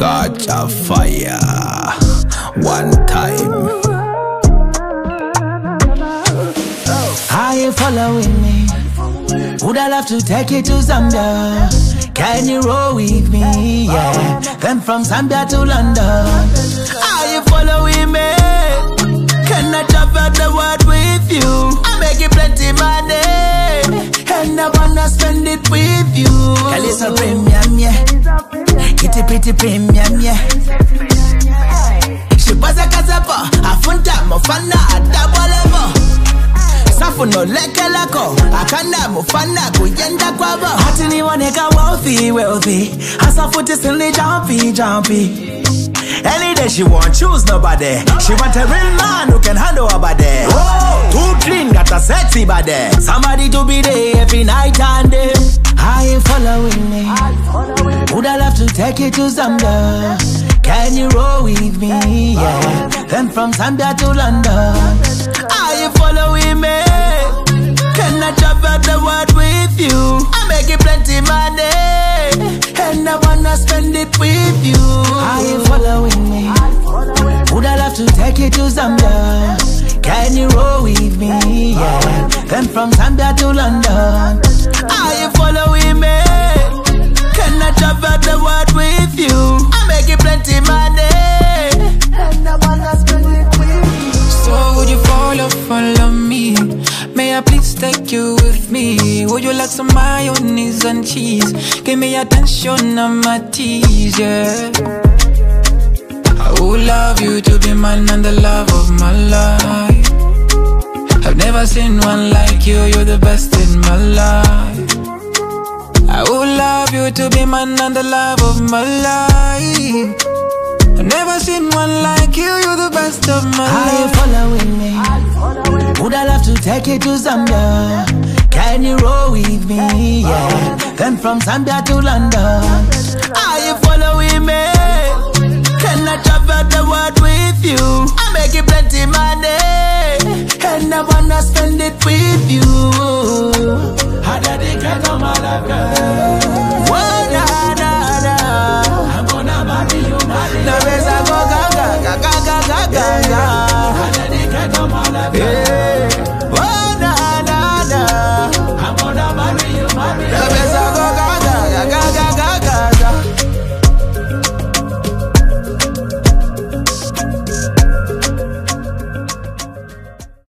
Catch a fire one time. Are you following me? Would I love to take you to Zambia? Can you roll with me? Yeah. Then from Zambia to London. Are you following me? Can I travel the world with you? I make you plenty money, and I wanna spend it with you. Girl, it's a premium, yeah. Kitty pretty premium, yeah. She was a casapa, a funta, mofana, a double level. Safu no leke lako, akanda mufana kuyenda kwabo. Hatini waneka wealthy. Asa futi silly jumpy. Any day she won't choose nobody. She want a real man who can handle her body. Too clean, got a sexy body. Somebody to be there every night and day. Are you following me? Would I love to take you to Zambia? Can you roll with me? Yeah. Then from Zambia to London. Are you following me? Can I travel the world with you? I make you plenty money, and I wanna spend it with you. Are you following me? Would I love to take you to Zambia? Can you roll with me? Yeah. Then from Zambia to London. Are you following me? Can I travel the world with you? I make you plenty money, and I wanna spend it with you. So would you follow me? May I please take you with me? Would you like some mayonnaise and cheese? Give me attention on my tease, yeah. I would love you to be mine and the love of my life. I've never seen one like you, you're the best in my life. I would love you to be mine and the love of my life. I've never seen one like you, you're the best of my life. Are you following me? Would I love to take you to Zambia? Can you roll with me? Yeah. Then from Zambia to London. Are you following me? Can I travel the world with you? I make you plenty money, and I wanna spend it with you.